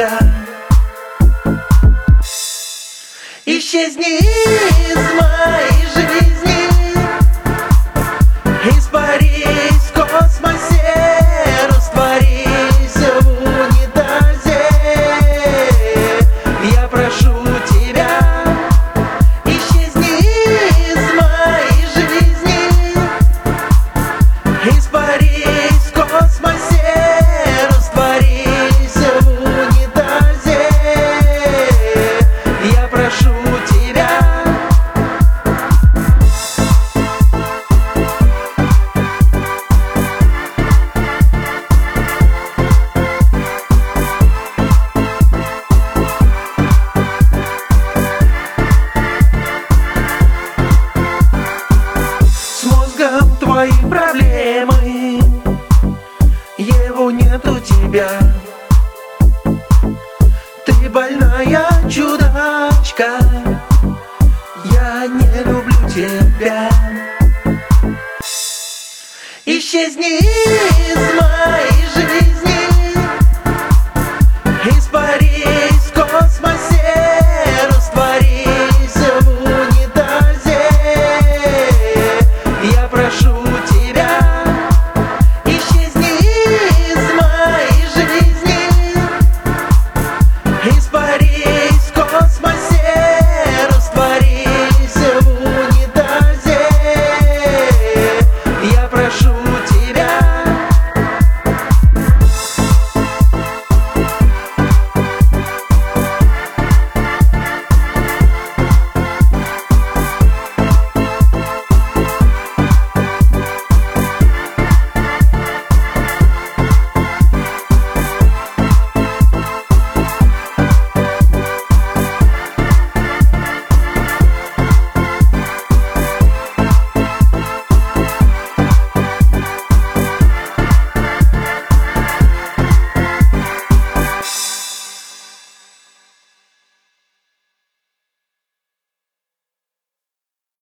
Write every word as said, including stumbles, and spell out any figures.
тебя. Исчезни из моей жизни, испарись в космосе, растворись в унитазе. Я прошу тебя, исчезни из моей жизни, испарись в космосе, растворись в унитазе. Я прошу тебя. С мозгом твои проблемы, его нет у тебя. Ты больная чудачка, я не люблю тебя. Исчезни из